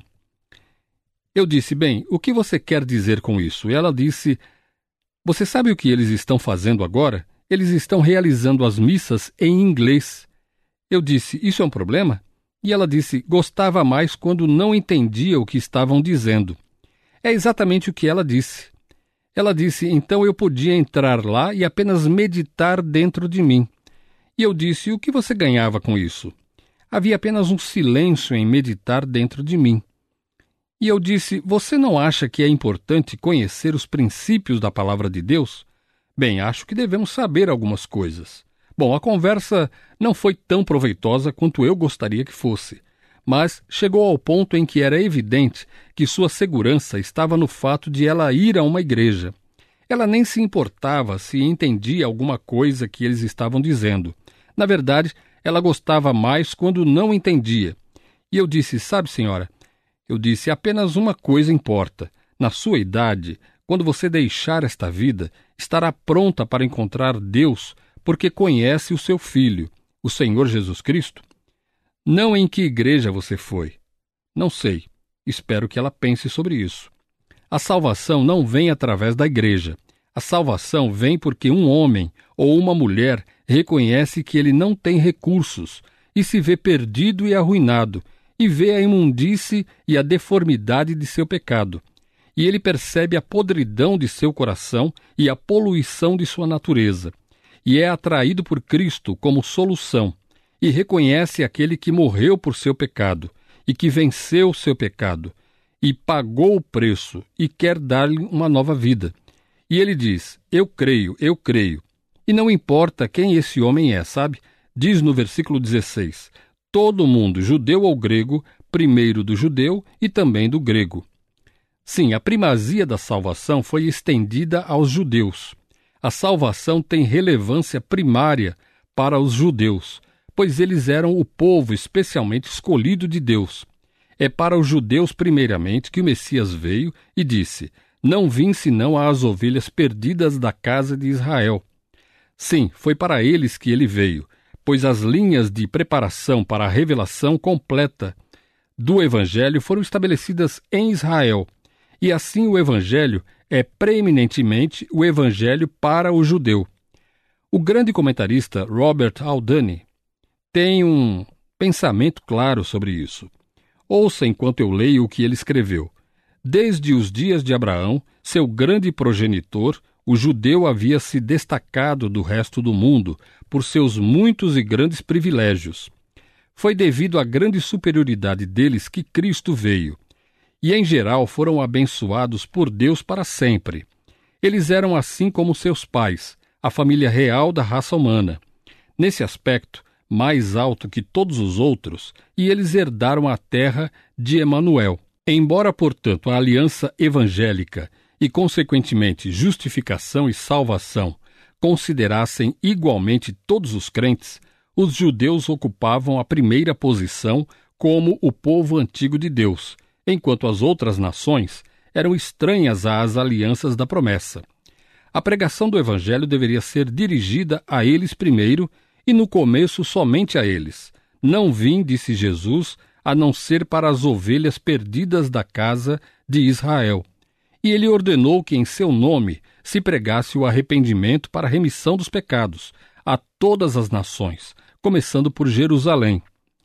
Eu disse: "Bem, o que você quer dizer com isso?" E ela disse: "Você sabe o que eles estão fazendo agora? Eles estão realizando as missas em inglês." Eu disse: "Isso é um problema?" E ela disse: "Gostava mais quando não entendia o que estavam dizendo." É exatamente o que ela disse. Ela disse: "Então eu podia entrar lá e apenas meditar dentro de mim." E eu disse: "O que você ganhava com isso?" Havia apenas um silêncio em meditar dentro de mim. E eu disse: "Você não acha que é importante conhecer os princípios da palavra de Deus?" "Bem, acho que devemos saber algumas coisas." Bom, a conversa não foi tão proveitosa quanto eu gostaria que fosse, mas chegou ao ponto em que era evidente que sua segurança estava no fato de ela ir a uma igreja. Ela nem se importava se entendia alguma coisa que eles estavam dizendo. Na verdade, ela gostava mais quando não entendia. E eu disse: "Sabe, senhora," eu disse, "apenas uma coisa importa. Na sua idade, quando você deixar esta vida, estará pronta para encontrar Deus, porque conhece o seu Filho, o Senhor Jesus Cristo." "Não em que igreja você foi?" "Não sei. Espero que ela pense sobre isso." A salvação não vem através da igreja. A salvação vem porque um homem ou uma mulher reconhece que ele não tem recursos e se vê perdido e arruinado, e vê a imundície e a deformidade de seu pecado. E ele percebe a podridão de seu coração e a poluição de sua natureza, e é atraído por Cristo como solução, e reconhece aquele que morreu por seu pecado, e que venceu o seu pecado, e pagou o preço, e quer dar-lhe uma nova vida. E ele diz: eu creio. E não importa quem esse homem é, sabe? Diz no versículo 16: todo mundo, judeu ou grego, primeiro do judeu e também do grego. Sim, a primazia da salvação foi estendida aos judeus. A salvação tem relevância primária para os judeus, pois eles eram o povo especialmente escolhido de Deus. É para os judeus primeiramente que o Messias veio e disse: não vim senão às ovelhas perdidas da casa de Israel. Sim, foi para eles que ele veio, pois as linhas de preparação para a revelação completa do Evangelho foram estabelecidas em Israel, e assim o Evangelho é preeminentemente o Evangelho para o judeu. O grande comentarista Robert Aldani tem um pensamento claro sobre isso. Ouça enquanto eu leio o que ele escreveu. Desde os dias de Abraão, seu grande progenitor, o judeu havia se destacado do resto do mundo por seus muitos e grandes privilégios. Foi devido à grande superioridade deles que Cristo veio, e em geral foram abençoados por Deus para sempre. Eles eram assim como seus pais, a família real da raça humana. Nesse aspecto, mais alto que todos os outros, e eles herdaram a terra de Emanuel. Embora, portanto, a aliança evangélica e, consequentemente, justificação e salvação considerassem igualmente todos os crentes, os judeus ocupavam a primeira posição como o povo antigo de Deus, enquanto as outras nações eram estranhas às alianças da promessa. A pregação do Evangelho deveria ser dirigida a eles primeiro e no começo somente a eles. Não vim, disse Jesus, a não ser para as ovelhas perdidas da casa de Israel. E ele ordenou que em seu nome se pregasse o arrependimento para a remissão dos pecados a todas as nações, começando por Jerusalém.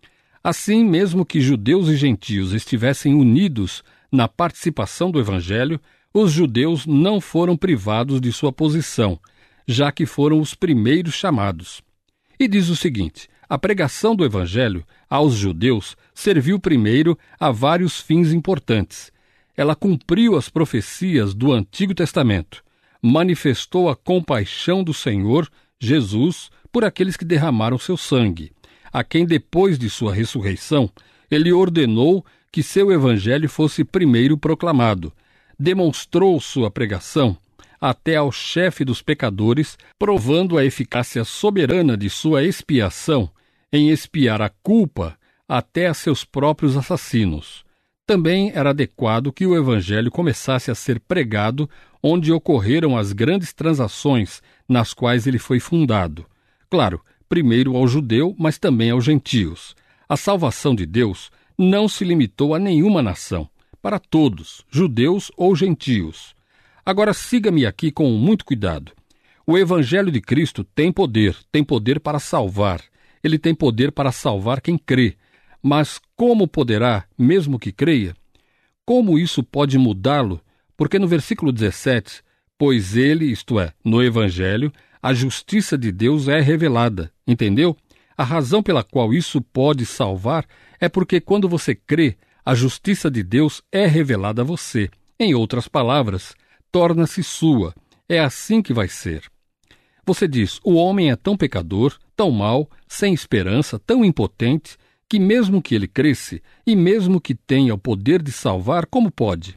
Assim, mesmo que judeus e gentios estivessem unidos na participação do Evangelho, os judeus não foram privados de sua posição, já que foram os primeiros chamados. E diz o seguinte: a pregação do Evangelho aos judeus serviu primeiro a vários fins importantes. Ela cumpriu as profecias do Antigo Testamento, manifestou a compaixão do Senhor Jesus por aqueles que derramaram seu sangue, a quem depois de sua ressurreição, ele ordenou que seu evangelho fosse primeiro proclamado, demonstrou sua pregação até ao chefe dos pecadores, provando a eficácia soberana de sua expiação em expiar a culpa até a seus próprios assassinos. Também era adequado que o evangelho começasse a ser pregado onde ocorreram as grandes transações nas quais ele foi fundado. Claro, primeiro ao judeu, mas também aos gentios. A salvação de Deus não se limitou a nenhuma nação, para todos, judeus ou gentios. Agora siga-me aqui com muito cuidado. O Evangelho de Cristo tem poder para salvar. Ele tem poder para salvar quem crê. Mas como poderá, mesmo que creia? Como isso pode mudá-lo? Porque no versículo 17, pois ele, isto é, no Evangelho, a justiça de Deus é revelada. Entendeu? A razão pela qual isso pode salvar é porque quando você crê, a justiça de Deus é revelada a você. Em outras palavras, torna-se sua. É assim que vai ser. Você diz, o homem é tão pecador, tão mau, sem esperança, tão impotente, que mesmo que ele cresça e mesmo que tenha o poder de salvar, como pode?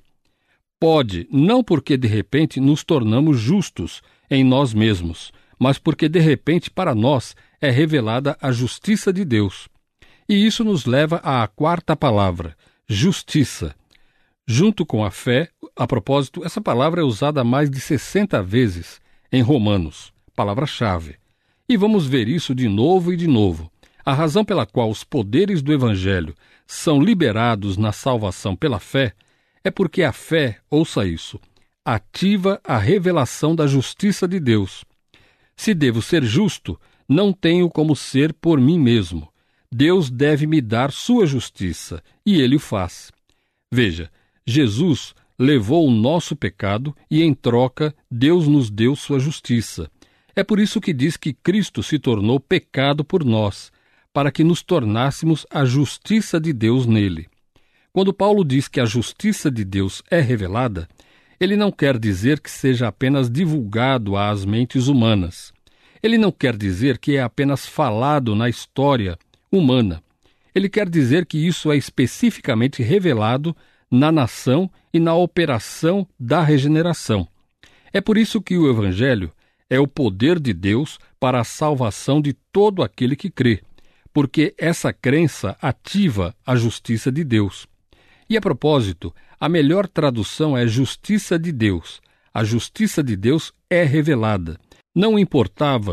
Pode, não porque de repente nos tornamos justos em nós mesmos, mas porque de repente para nós é revelada a justiça de Deus. E isso nos leva à quarta palavra, justiça. Junto com a fé, a propósito, essa palavra é usada mais de 60 vezes em Romanos, palavra-chave. E vamos ver isso de novo e de novo. A razão pela qual os poderes do Evangelho são liberados na salvação pela fé é porque a fé, ouça isso, ativa a revelação da justiça de Deus. Se devo ser justo, não tenho como ser por mim mesmo. Deus deve me dar sua justiça, e ele o faz. Veja, Jesus levou o nosso pecado e, em troca, Deus nos deu sua justiça. É por isso que diz que Cristo se tornou pecado por nós, para que nos tornássemos a justiça de Deus nele. Quando Paulo diz que a justiça de Deus é revelada, ele não quer dizer que seja apenas divulgado às mentes humanas. Ele não quer dizer que é apenas falado na história humana. Ele quer dizer que isso é especificamente revelado na nação e na operação da regeneração. É por isso que o Evangelho é o poder de Deus para a salvação de todo aquele que crê, porque essa crença ativa a justiça de Deus. E a propósito, a melhor tradução é justiça de Deus. A justiça de Deus é revelada. Não importava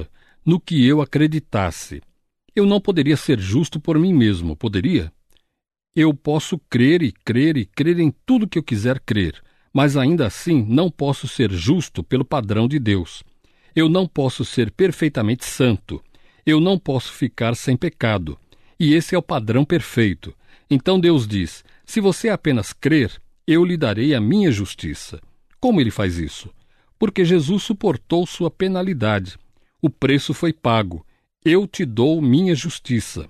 no que eu acreditasse. Eu não poderia ser justo por mim mesmo, poderia? Eu posso crer e crer e crer em tudo que eu quiser crer, mas ainda assim não posso ser justo pelo padrão de Deus. Eu não posso ser perfeitamente santo. Eu não posso ficar sem pecado. E esse é o padrão perfeito. Então Deus diz: se você apenas crer, eu lhe darei a minha justiça. Como ele faz isso? Porque Jesus suportou sua penalidade. O preço foi pago. Eu te dou minha justiça.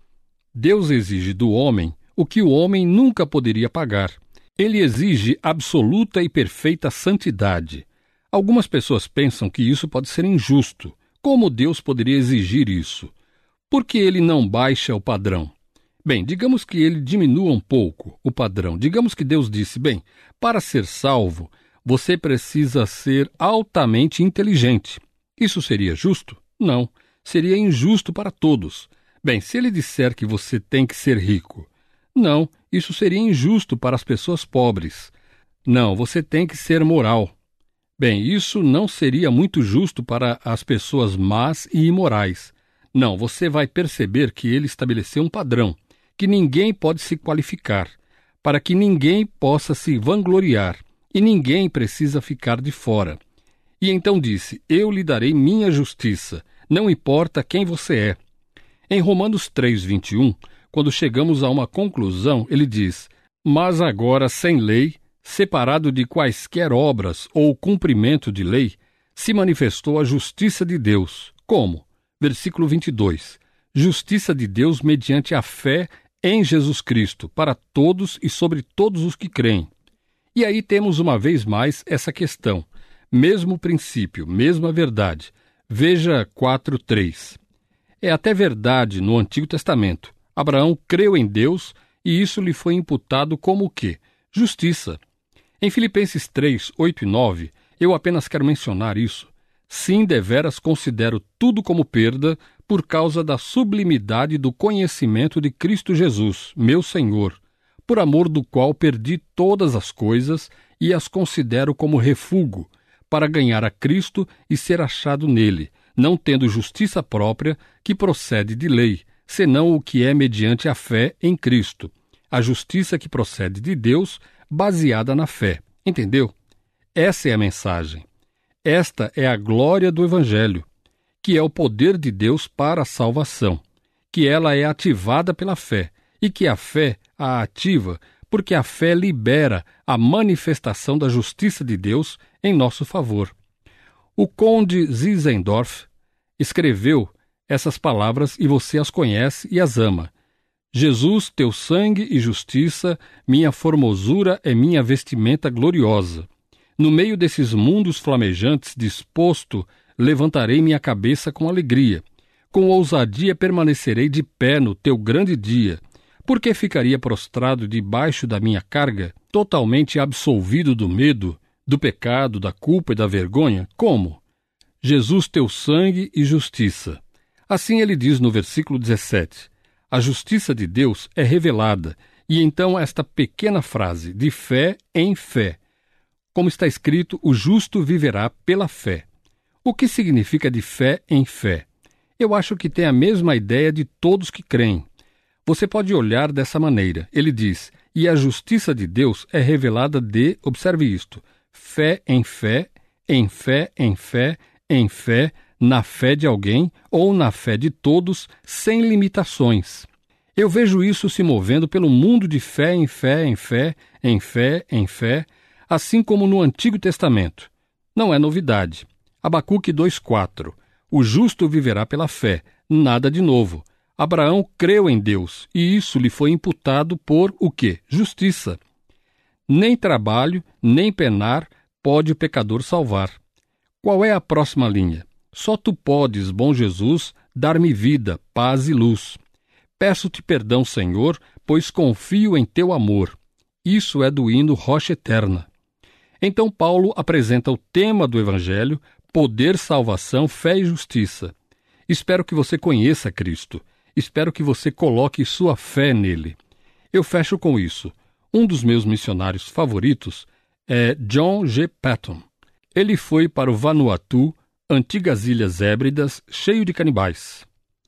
Deus exige do homem o que o homem nunca poderia pagar. Ele exige absoluta e perfeita santidade. Algumas pessoas pensam que isso pode ser injusto. Como Deus poderia exigir isso? Por que ele não baixa o padrão? Bem, digamos que ele diminua um pouco o padrão. Digamos que Deus disse: bem, para ser salvo, você precisa ser altamente inteligente. Isso seria justo? Não. Seria injusto para todos. Bem, se ele disser que você tem que ser rico, não, isso seria injusto para as pessoas pobres. Não, você tem que ser moral. Bem, isso não seria muito justo para as pessoas más e imorais. Não, você vai perceber que ele estabeleceu um padrão, que ninguém pode se qualificar, para que ninguém possa se vangloriar, e ninguém precisa ficar de fora. E então disse: eu lhe darei minha justiça, não importa quem você é. Em Romanos 3:21, quando chegamos a uma conclusão, ele diz: mas agora sem lei, separado de quaisquer obras ou cumprimento de lei, se manifestou a justiça de Deus. Como? Versículo 22. Justiça de Deus mediante a fé em Jesus Cristo, para todos e sobre todos os que creem. E aí temos uma vez mais essa questão. Mesmo princípio, mesma verdade. Veja 4:3. É até verdade no Antigo Testamento. Abraão creu em Deus e isso lhe foi imputado como o quê? Justiça. Em Filipenses 3:8 e 9, eu apenas quero mencionar isso. Sim, deveras considero tudo como perda por causa da sublimidade do conhecimento de Cristo Jesus, meu Senhor, por amor do qual perdi todas as coisas e as considero como refúgio, para ganhar a Cristo e ser achado nele, não tendo justiça própria que procede de lei, senão o que é mediante a fé em Cristo, a justiça que procede de Deus, baseada na fé. Entendeu? Essa é a mensagem. Esta é a glória do Evangelho, que é o poder de Deus para a salvação, que ela é ativada pela fé, e que a fé a ativa porque a fé libera a manifestação da justiça de Deus em nosso favor. O conde Zinzendorf escreveu essas palavras e você as conhece e as ama. Jesus, teu sangue e justiça, minha formosura é minha vestimenta gloriosa. No meio desses mundos flamejantes, disposto, levantarei minha cabeça com alegria. Com ousadia permanecerei de pé no teu grande dia. Por que ficaria prostrado debaixo da minha carga, totalmente absolvido do medo, do pecado, da culpa e da vergonha? Como? Jesus, teu sangue e justiça. Assim ele diz no versículo 17. A justiça de Deus é revelada, e então esta pequena frase, de fé em fé. Como está escrito, o justo viverá pela fé. O que significa de fé em fé? Eu acho que tem a mesma ideia de todos que creem. Você pode olhar dessa maneira. Ele diz, e a justiça de Deus é revelada de, observe isto, fé em fé, em fé, em fé, em fé, na fé de alguém ou na fé de todos, sem limitações. Eu vejo isso se movendo pelo mundo de fé em fé, em fé, em fé, em fé, assim como no Antigo Testamento. Não é novidade. Abacuque 2:4. O justo viverá pela fé. Nada de novo. Abraão creu em Deus, e isso lhe foi imputado por o quê? Justiça. Nem trabalho, nem penar pode o pecador salvar. Qual é a próxima linha? Só tu podes, bom Jesus, dar-me vida, paz e luz. Peço-te perdão, Senhor, pois confio em teu amor. Isso é do hino Rocha Eterna. Então Paulo apresenta o tema do Evangelho, poder, salvação, fé e justiça. Espero que você conheça Cristo. Espero que você coloque sua fé nele. Eu fecho com isso. Um dos meus missionários favoritos é John G. Paton. Ele foi para o Vanuatu antigas ilhas Hébridas, cheio de canibais.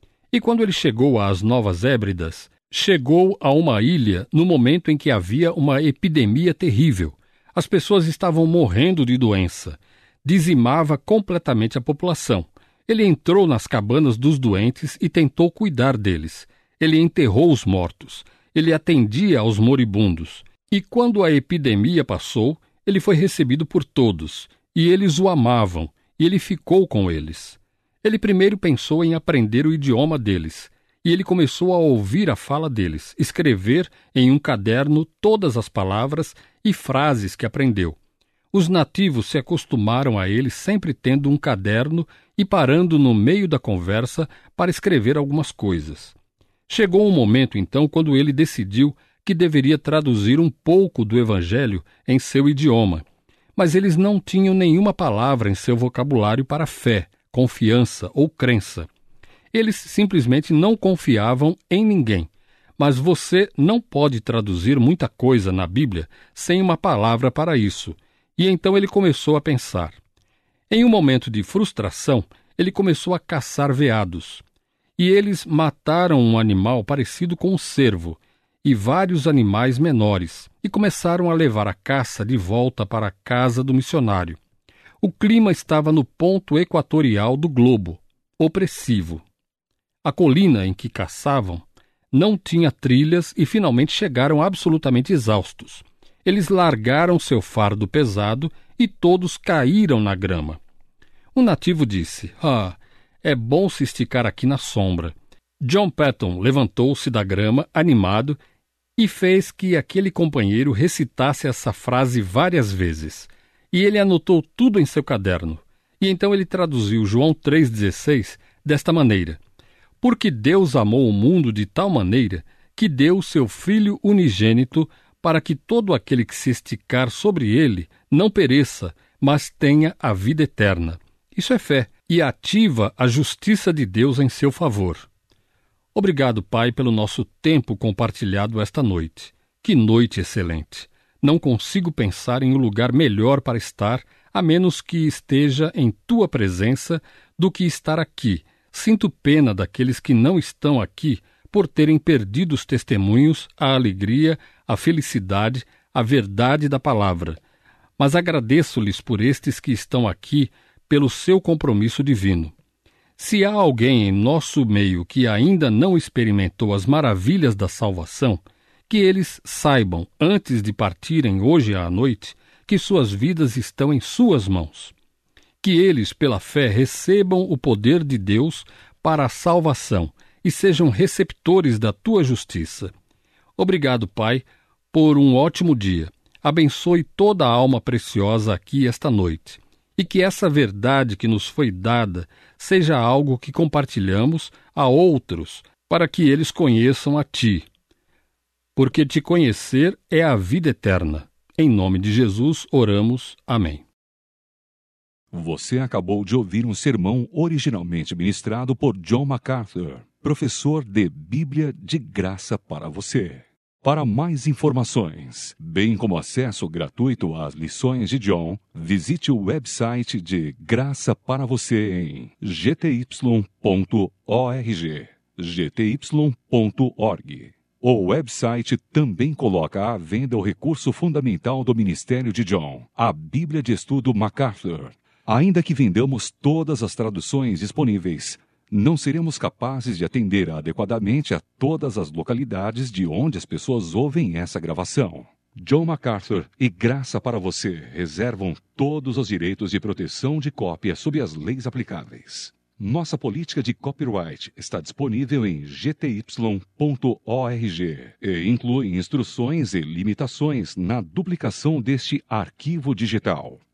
E quando ele chegou às Novas Hébridas, chegou a uma ilha no momento em que havia uma epidemia terrível. As pessoas estavam morrendo de doença. Dizimava completamente a população. Ele entrou nas cabanas dos doentes e tentou cuidar deles. Ele enterrou os mortos. Ele atendia aos moribundos. E quando a epidemia passou, ele foi recebido por todos. E eles o amavam. E ele ficou com eles. Ele primeiro pensou em aprender o idioma deles. E ele começou a ouvir a fala deles, escrever em um caderno todas as palavras e frases que aprendeu. Os nativos se acostumaram a ele sempre tendo um caderno e parando no meio da conversa para escrever algumas coisas. Chegou um momento, então, quando ele decidiu que deveria traduzir um pouco do Evangelho em seu idioma. Mas eles não tinham nenhuma palavra em seu vocabulário para fé, confiança ou crença. Eles simplesmente não confiavam em ninguém. Mas você não pode traduzir muita coisa na Bíblia sem uma palavra para isso. E então ele começou a pensar. Em um momento de frustração, ele começou a caçar veados. E eles mataram um animal parecido com um cervo e vários animais menores e começaram a levar a caça de volta para a casa do missionário. O clima estava no ponto equatorial do globo, opressivo. A colina em que caçavam não tinha trilhas e finalmente chegaram absolutamente exaustos. Eles largaram seu fardo pesado e todos caíram na grama. Um nativo disse, é bom se esticar aqui na sombra. John Patton levantou-se da grama, animado, e fez que aquele companheiro recitasse essa frase várias vezes. E ele anotou tudo em seu caderno. E então ele traduziu João 3,16 desta maneira. Porque Deus amou o mundo de tal maneira que deu o seu Filho unigênito para que todo aquele que se esticar sobre ele não pereça, mas tenha a vida eterna. Isso é fé e ativa a justiça de Deus em seu favor. Obrigado, Pai, pelo nosso tempo compartilhado esta noite. Que noite excelente! Não consigo pensar em um lugar melhor para estar, a menos que esteja em Tua presença, do que estar aqui. Sinto pena daqueles que não estão aqui por terem perdido os testemunhos, a alegria, a felicidade, a verdade da palavra. Mas agradeço-lhes por estes que estão aqui pelo seu compromisso divino. Se há alguém em nosso meio que ainda não experimentou as maravilhas da salvação, que eles saibam, antes de partirem hoje à noite, que suas vidas estão em suas mãos. Que eles, pela fé, recebam o poder de Deus para a salvação e sejam receptores da Tua justiça. Obrigado, Pai, por um ótimo dia. Abençoe toda a alma preciosa aqui esta noite. E que essa verdade que nos foi dada seja algo que compartilhamos a outros, para que eles conheçam a Ti. Porque te conhecer é a vida eterna. Em nome de Jesus, oramos. Amém. Você acabou de ouvir um sermão originalmente ministrado por John MacArthur, professor de Bíblia de graça para você. Para mais informações, bem como acesso gratuito às lições de John, visite o website de Graça para Você em gty.org. gty.org. O website também coloca à venda o recurso fundamental do ministério de John, a Bíblia de Estudo MacArthur. Ainda que vendamos todas as traduções disponíveis, não seremos capazes de atender adequadamente a todas as localidades de onde as pessoas ouvem essa gravação. John MacArthur e Graça para Você reservam todos os direitos de proteção de cópia sob as leis aplicáveis. Nossa política de copyright está disponível em gty.org e inclui instruções e limitações na duplicação deste arquivo digital.